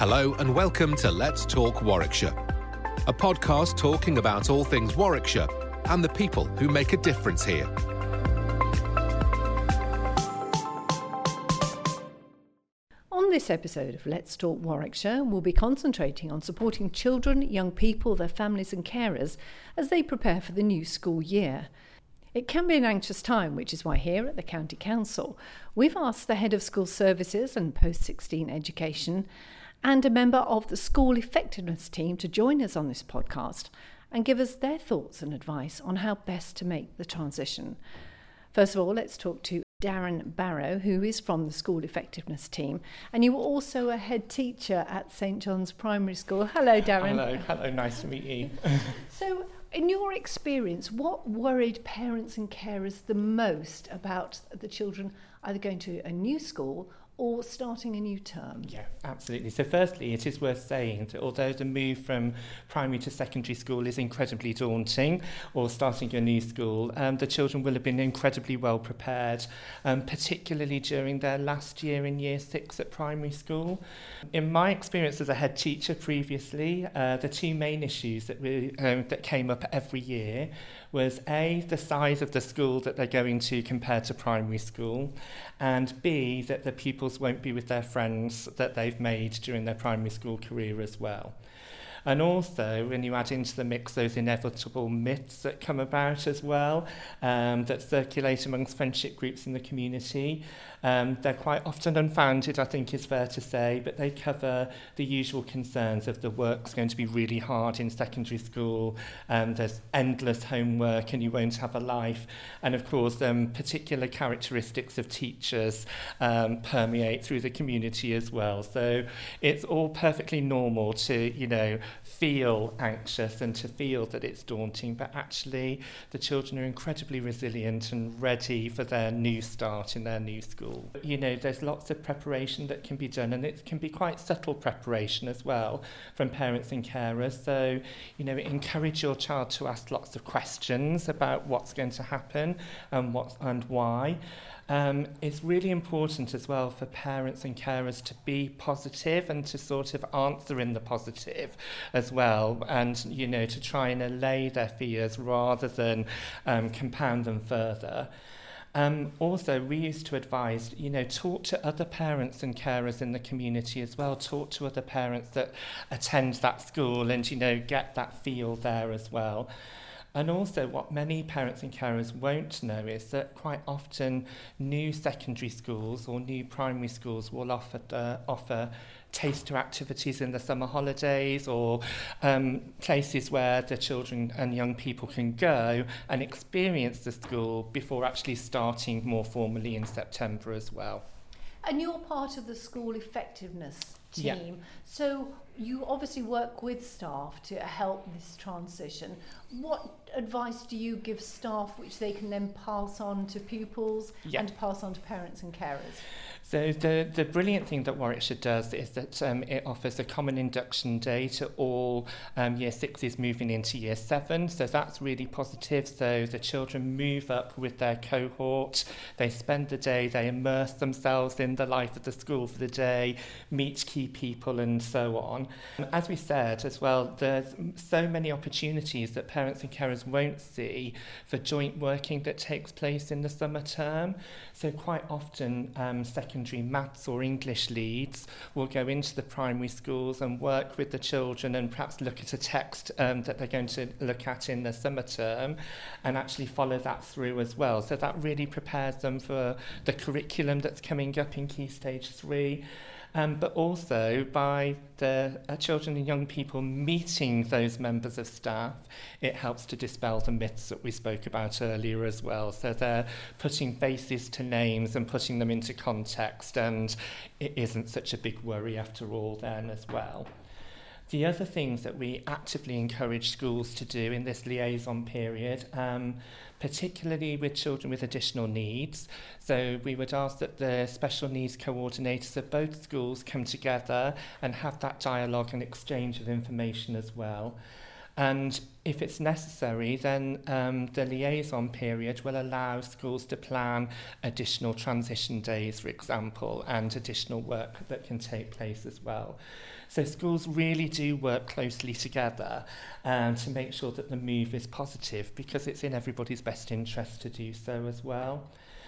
Hello and welcome to Let's Talk Warwickshire, a podcast talking about all things Warwickshire and the people who make a difference here. On this episode of Let's Talk Warwickshire, we'll be concentrating on supporting children, young people, their families and carers as they prepare for the new school year. It can be an anxious time, which is why here at the County Council, we've asked the Head of School Services and Post-16 Education and a member of the School Effectiveness team to join us on this podcast and give us their thoughts and advice on how best to make the transition. First of all, let's talk to Darren Barrow, who is from the School Effectiveness team, and you were also a head teacher at St John's Primary School. Hello, Darren. Hello, nice to meet you. So, in your experience, what worried parents and carers the most about the children either going to a new school or starting a new term? Yeah, absolutely. So firstly, it is worth saying that although the move from primary to secondary school is incredibly daunting, or starting a new school, the children will have been incredibly well prepared, particularly during their last year in year 6 at primary school. In my experience as a head teacher previously, the two main issues that came up every year was A, the size of the school that they're going to compared to primary school, and B, that the pupils won't be with their friends that they've made during their primary school career as well. And also, when you add into the mix those inevitable myths that come about as well, that circulate amongst friendship groups in the community, they're quite often unfounded, I think is fair to say, but they cover the usual concerns of the work's going to be really hard in secondary school, there's endless homework and you won't have a life, and of course particular characteristics of teachers permeate through the community as well. So it's all perfectly normal to, feel anxious and to feel that it's daunting, but actually the children are incredibly resilient and ready for their new start in their new school. There's lots of preparation that can be done, and it can be quite subtle preparation as well from parents and carers. So, encourage your child to ask lots of questions about what's going to happen and what and why. It's really important as well for parents and carers to be positive and to sort of answer in the positive as well, and to try and allay their fears rather than compound them further. Also, we used to advise, talk to other parents and carers in the community as well, talk to other parents that attend that school and, get that feel there as well. And also what many parents and carers won't know is that quite often new secondary schools or new primary schools will offer taster activities in the summer holidays, or places where the children and young people can go and experience the school before actually starting more formally in September as well. And you're part of the School Effectiveness team. Yeah. So you obviously work with staff to help this transition. What advice do you give staff which they can then pass on to pupils and pass on to parents and carers? So the brilliant thing that Warwickshire does is that it offers a common induction day to all year 6s moving into year 7. So that's really positive. So the children move up with their cohort. They spend the day, they immerse themselves in the life of the school for the day, meet key people and so on. As we said as well, there's so many opportunities that parents and carers won't see for joint working that takes place in the summer term. So quite often secondary maths or English leads will go into the primary schools and work with the children and perhaps look at a text that they're going to look at in the summer term and actually follow that through as well. So that really prepares them for the curriculum that's coming up in Key Stage 3. But also by the children and young people meeting those members of staff, it helps to dispel the myths that we spoke about earlier as well. So they're putting faces to names and putting them into context, and it isn't such a big worry after all then as well. The other things that we actively encourage schools to do in this liaison period, particularly with children with additional needs. So we would ask that the special needs coordinators of both schools come together and have that dialogue and exchange of information as well. And if it's necessary, then the liaison period will allow schools to plan additional transition days, for example, and additional work that can take place as well. So schools really do work closely together to make sure that the move is positive, because it's in everybody's best interest to do so as well.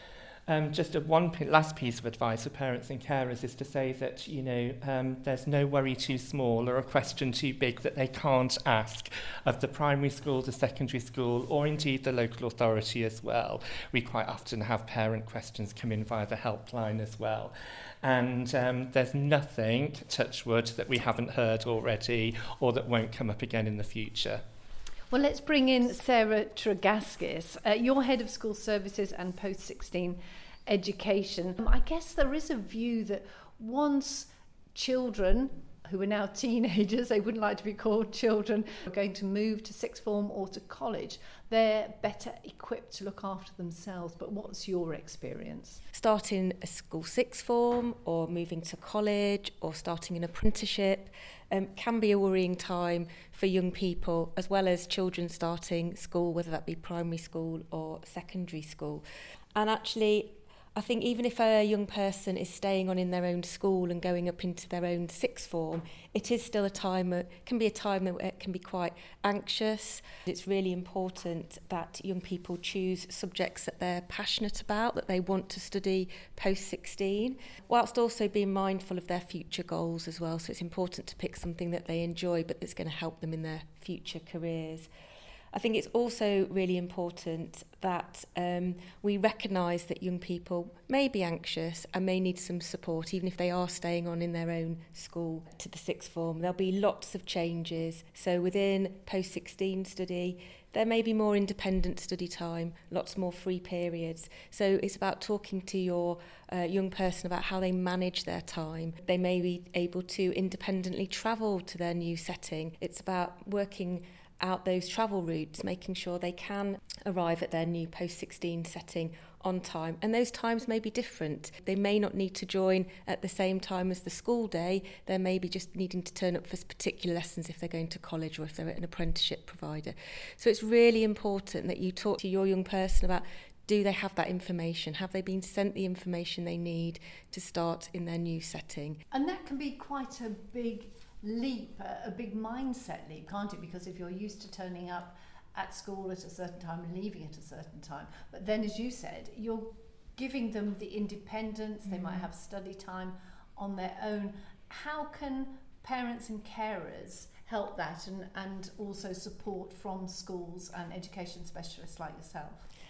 Just last piece of advice for parents and carers is to say that, there's no worry too small or a question too big that they can't ask of the primary school, the secondary school, or indeed the local authority as well. We quite often have parent questions come in via the helpline as well. And there's nothing, touch wood, that we haven't heard already or that won't come up again in the future. Well, let's bring in Sarah Tregaskis. You're Head of School Services and Post-16 Education. I guess there is a view that once children, who are now teenagers, they wouldn't like to be called children, are going to move to sixth form or to college, they're better equipped to look after themselves. But what's your experience? Starting a school sixth form or moving to college or starting an apprenticeship can be a worrying time for young people, as well as children starting school, whether that be primary school or secondary school. And actually, I think even if a young person is staying on in their own school and going up into their own sixth form, it is still a time that can be quite anxious. It's really important that young people choose subjects that they're passionate about, that they want to study post-16, whilst also being mindful of their future goals as well. So it's important to pick something that they enjoy, but that's going to help them in their future careers. I think it's also really important that we recognise that young people may be anxious and may need some support, even if they are staying on in their own school to the sixth form. There'll be lots of changes. So within post-16 study, there may be more independent study time, lots more free periods. So it's about talking to your young person about how they manage their time. They may be able to independently travel to their new setting. It's about working out those travel routes, making sure they can arrive at their new post-16 setting on time. And those times may be different. They may not need to join at the same time as the school day. They may be just needing to turn up for particular lessons if they're going to college or if they're at an apprenticeship provider. So it's really important that you talk to your young person about, do they have that information? Have they been sent the information they need to start in their new setting? And that can be quite a big leap, a big mindset leap, can't it? Because if you're used to turning up at school at a certain time and leaving at a certain time, but then, as you said, you're giving them the independence, they might have study time on their own. How can parents and carers help that and also support from schools and education specialists like yourself?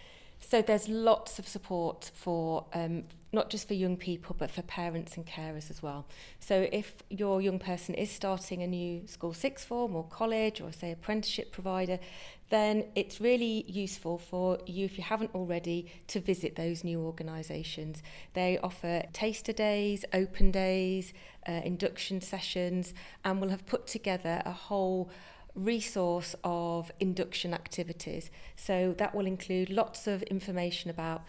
So there's lots of support for not just for young people, but for parents and carers as well. So if your young person is starting a new school sixth form or college or say apprenticeship provider, then it's really useful for you, if you haven't already, to visit those new organisations. They offer taster days, open days, induction sessions, and will have put together a whole resource of induction activities. So that will include lots of information about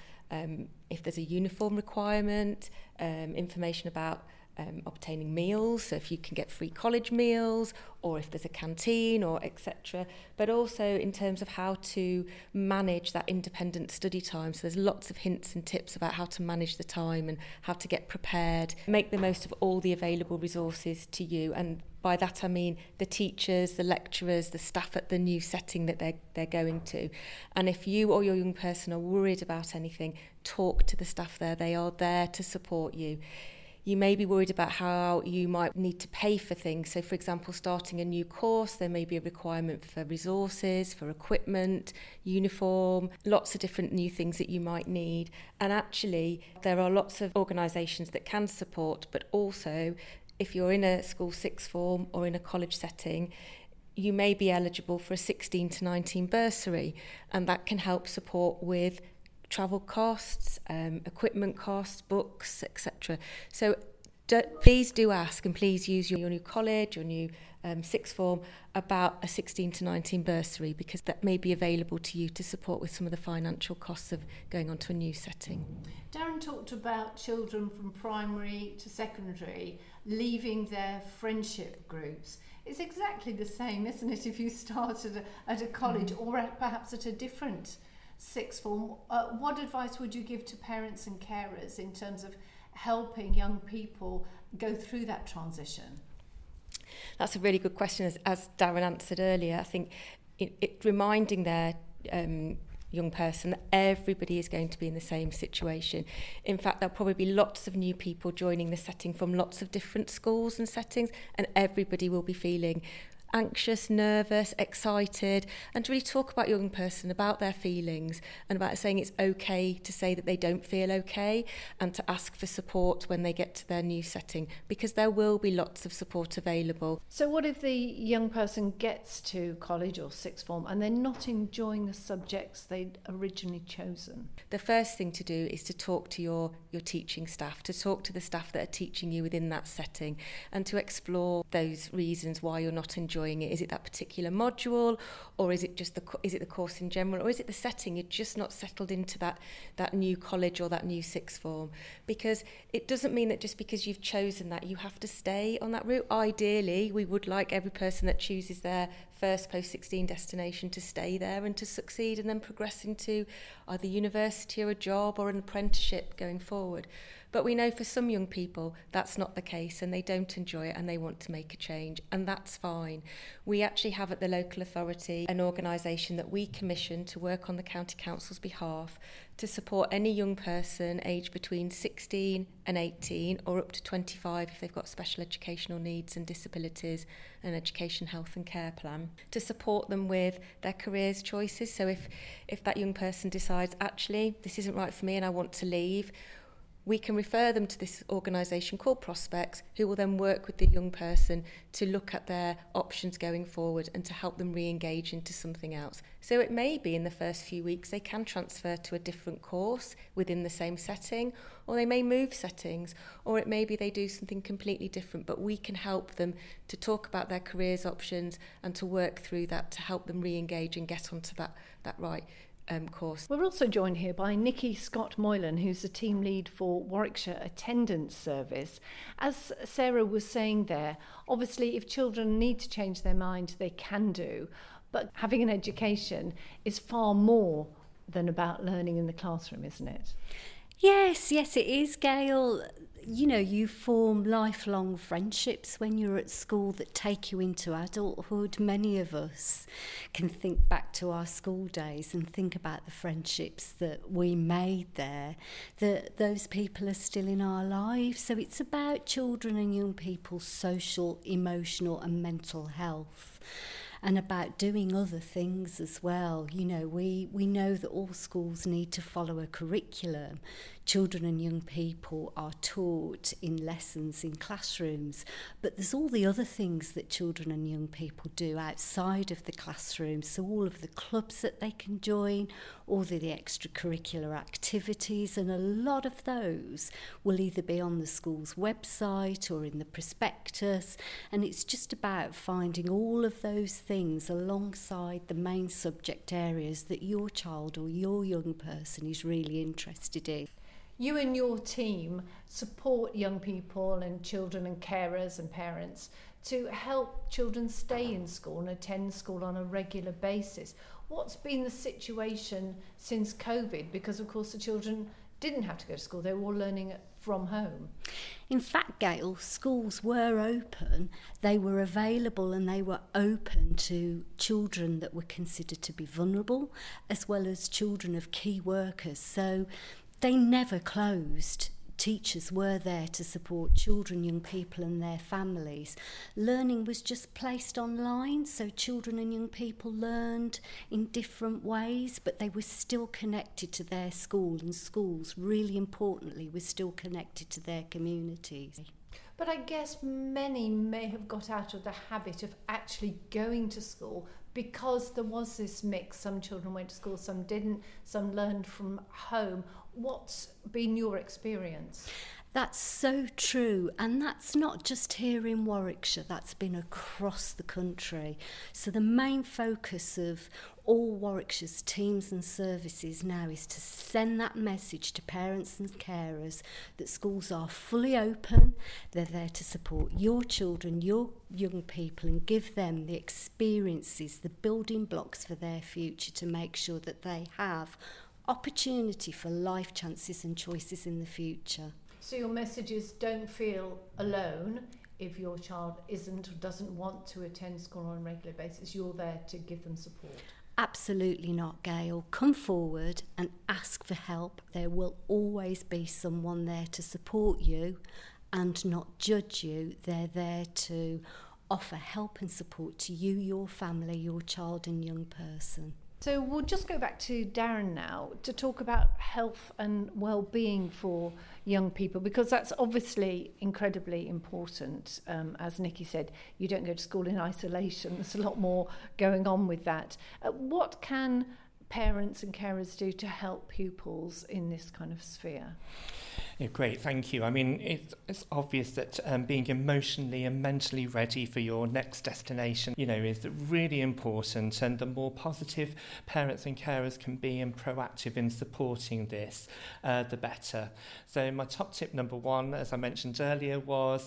if there's a uniform requirement, information about obtaining meals, so if you can get free college meals, or if there's a canteen, or etc. But also in terms of how to manage that independent study time. So there's lots of hints and tips about how to manage the time and how to get prepared, make the most of all the available resources to you. And by that I mean the teachers, the lecturers, the staff at the new setting that they're going to. And if you or your young person are worried about anything, talk to the staff there. They are there to support you. You may be worried about how you might need to pay for things. So, for example, starting a new course, there may be a requirement for resources, for equipment, uniform, lots of different new things that you might need. And actually, there are lots of organisations that can support, but also, if you're in a school sixth form or in a college setting, you may be eligible for a 16 to 19 bursary, and that can help support with travel costs, equipment costs, books, etc. So Please do ask, and please use your new college, your new sixth form about a 16 to 19 bursary, because that may be available to you to support with some of the financial costs of going on to a new setting. Darren talked about children from primary to secondary leaving their friendship groups. It's exactly the same, isn't it, if you started at a college or perhaps at a different sixth form? What advice would you give to parents and carers in terms of helping young people go through that transition? That's a really good question. As Darren answered earlier, I think it reminding their young person that everybody is going to be in the same situation. In fact, there'll probably be lots of new people joining the setting from lots of different schools and settings, and everybody will be feeling anxious, nervous, excited, and to really talk about your young person, about their feelings, and about saying it's okay to say that they don't feel okay, and to ask for support when they get to their new setting, because there will be lots of support available. So what if the young person gets to college or sixth form and they're not enjoying the subjects they'd originally chosen? The first thing to do is to talk to your teaching staff, to talk to the staff that are teaching you within that setting, and to explore those reasons why you're not enjoying it. Is it that particular module, or is it just the course in general, or is it the setting? You're just not settled into that new college or that new sixth form, because it doesn't mean that just because you've chosen that you have to stay on that route. Ideally, we would like every person that chooses their first post-16 destination to stay there and to succeed and then progress into either university or a job or an apprenticeship going forward. But we know for some young people that's not the case, and they don't enjoy it and they want to make a change, and that's fine. We actually have at the local authority an organisation that we commission to work on the county council's behalf to support any young person aged between 16 and 18 or up to 25 if they've got special educational needs and disabilities, an education, health and care plan, to support them with their careers choices. So if that young person decides, actually, this isn't right for me and I want to leave, we can refer them to this organisation called Prospects, who will then work with the young person to look at their options going forward and to help them re-engage into something else. So it may be in the first few weeks they can transfer to a different course within the same setting, or they may move settings, or it may be they do something completely different, but we can help them to talk about their careers options and to work through that to help them re-engage and get onto that right course. We're also joined here by Nikki Scott Moylan, who's the team lead for Warwickshire Attendance Service. As Sarah was saying there, obviously if children need to change their mind, they can do, but having an education is far more than about learning in the classroom, isn't it? Yes, it is, Gail. You know, you form lifelong friendships when you're at school that take you into adulthood. Many of us can think back to our school days and think about the friendships that we made there, that those people are still in our lives. So it's about children and young people's social, emotional and mental health, and about doing other things as well. You know, we know that all schools need to follow a curriculum. Children and young people are taught in lessons in classrooms, but there's all the other things that children and young people do outside of the classroom. So all of the clubs that they can join, all the extracurricular activities, and a lot of those will either be on the school's website or in the prospectus, and it's just about finding all of those things alongside the main subject areas that your child or your young person is really interested in. You and your team support young people and children and carers and parents to help children stay in school and attend school on a regular basis. What's been the situation since COVID? Because, of course, the children didn't have to go to school. They were all learning from home. In fact, Gail, schools were open. They were available and they were open to children that were considered to be vulnerable, as well as children of key workers. So they never closed. Teachers were there to support children, young people and their families. Learning was just placed online, so children and young people learned in different ways, but they were still connected to their school, and schools, really importantly, were still connected to their communities. But I guess many may have got out of the habit of actually going to school because there was this mix. Some children went to school, some didn't, some learned from home. What's been your experience? That's so true, and that's not just here in Warwickshire, that's been across the country. So the main focus of all Warwickshire's teams and services now is to send that message to parents and carers that schools are fully open, they're there to support your children, your young people, and give them the experiences, the building blocks for their future to make sure that they have opportunity for life chances and choices in the future. So your message is, don't feel alone if your child isn't or doesn't want to attend school on a regular basis. You're there to give them support. Absolutely not, Gail. Come forward and ask for help. There will always be someone there to support you and not judge you. They're there to offer help and support to you, your family, your child and young person. So we'll just go back to Darren now to talk about health and well-being for young people, because that's obviously incredibly important. As Nikki said, you don't go to school in isolation. There's a lot more going on with that. What can parents and carers do to help pupils in this kind of sphere? Yeah, great, thank you. I mean, it's obvious that being emotionally and mentally ready for your next destination, is really important. And the more positive parents and carers can be and proactive in supporting this, the better. So my top tip number one, as I mentioned earlier, was,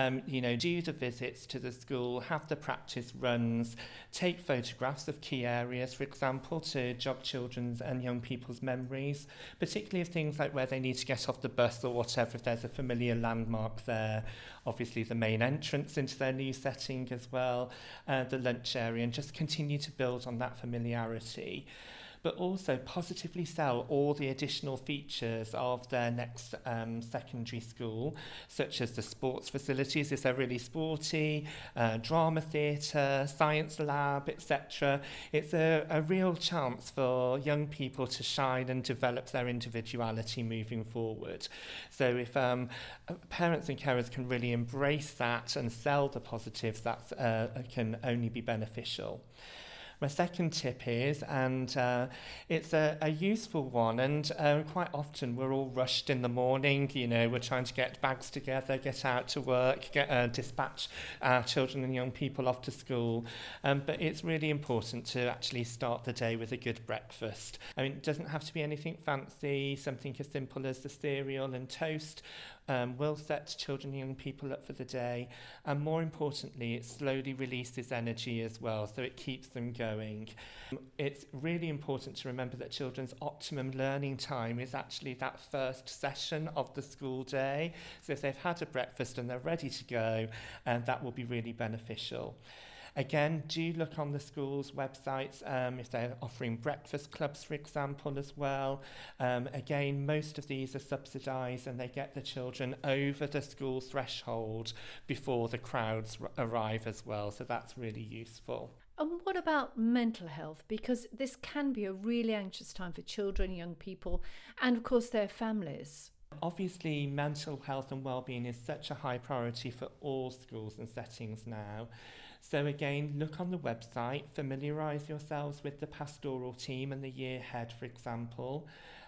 do the visits to the school, have the practice runs, take photographs of key areas, for example, to jog children's and young people's memories, particularly of things like where they need to get off the bus or whatever, if there's a familiar landmark there. Obviously the main entrance into their new setting as well, the lunch area, and just continue to build on that familiarity. But also positively sell all the additional features of their next secondary school, such as the sports facilities if they're really sporty, drama theatre, science lab, etc. It's a real chance for young people to shine and develop their individuality moving forward. So if parents and carers can really embrace that and sell the positives, that can only be beneficial. My second tip is, and it's a useful one, and quite often we're all rushed in the morning, we're trying to get bags together, get out to work, dispatch our children and young people off to school, but it's really important to actually start the day with a good breakfast. I mean, it doesn't have to be anything fancy, something as simple as the cereal and toast will set children and young people up for the day, and more importantly, it slowly releases energy as well, so it keeps them going. It's really important to remember that children's optimum learning time is actually that first session of the school day, so if they've had a breakfast and they're ready to go, that will be really beneficial. Again, do look on the school's websites if they're offering breakfast clubs, for example, as well. Again, most of these are subsidised and they get the children over the school threshold before the crowds arrive as well, so that's really useful. And what about mental health? Because this can be a really anxious time for children, young people, and of course their families. Obviously, mental health and well-being is such a high priority for all schools and settings now. So again, look on the website, familiarise yourselves with the pastoral team and the year head, for example.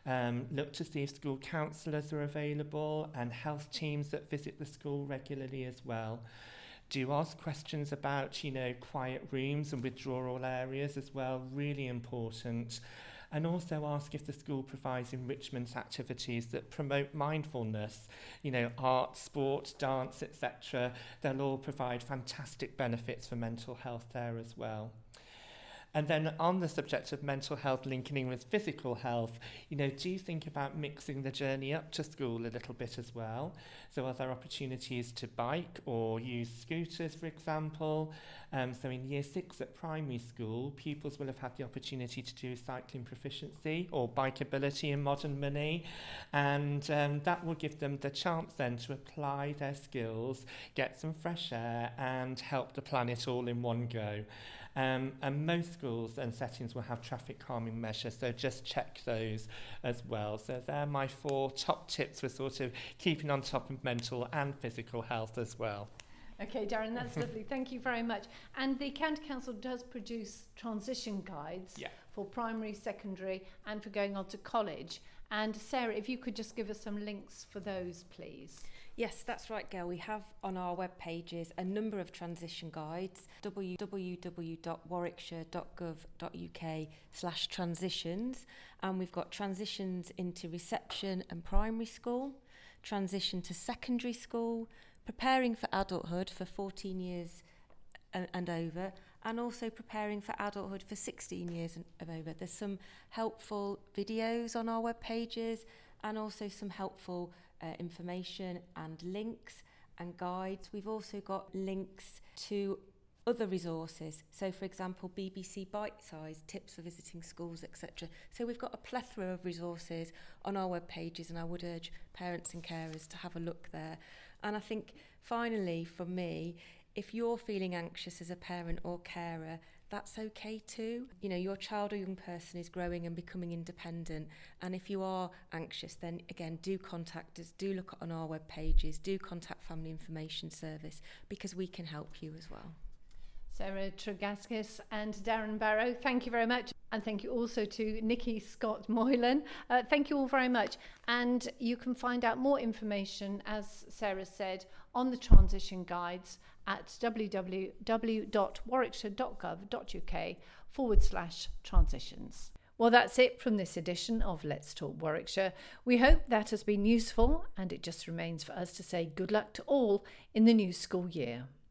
Look to see if school counsellors are available and health teams that visit the school regularly as well. Do ask questions about, quiet rooms and withdrawal areas as well, really important. And also ask if the school provides enrichment activities that promote mindfulness, art, sport, dance, etc. They'll all provide fantastic benefits for mental health there as well. And then on the subject of mental health linking in with physical health, do you think about mixing the journey up to school a little bit as well? So are there opportunities to bike or use scooters, for example? So in year 6 at primary school, pupils will have had the opportunity to do cycling proficiency or bikeability in modern money. And that will give them the chance then to apply their skills, get some fresh air and help the planet all in one go. And most schools and settings will have traffic calming measures, so just check those as well. So they're my 4 top tips for sort of keeping on top of mental and physical health as well. Okay, Darren, that's lovely. Thank you very much. And the County Council does produce transition guides for primary, secondary and for going on to college. And Sarah, if you could just give us some links for those, please. Yes, that's right, Gail. We have on our web pages a number of transition guides, www.warwickshire.gov.uk/transitions, and we've got transitions into reception and primary school, transition to secondary school, preparing for adulthood for 14 years and over, and also preparing for adulthood for 16 years and over. There's some helpful videos on our web pages, and also some helpful information and links and guides. We've also got links to other resources. So, for example, BBC Bite Size, tips for visiting schools, etc. So we've got a plethora of resources on our web pages, and I would urge parents and carers to have a look there. And I think, finally, for me, if you're feeling anxious as a parent or carer, that's okay too. You know, your child or young person is growing and becoming independent. And if you are anxious, then again, do contact us, do look on our web pages, do contact Family Information Service, because we can help you as well. Sarah Tregaskis and Darren Barrow, thank you very much. And thank you also to Nikki Scott Moylan. Thank you all very much. And you can find out more information, as Sarah said, on the transition guides at www.warwickshire.gov.uk/transitions. Well, that's it from this edition of Let's Talk Warwickshire. We hope that has been useful, and it just remains for us to say good luck to all in the new school year.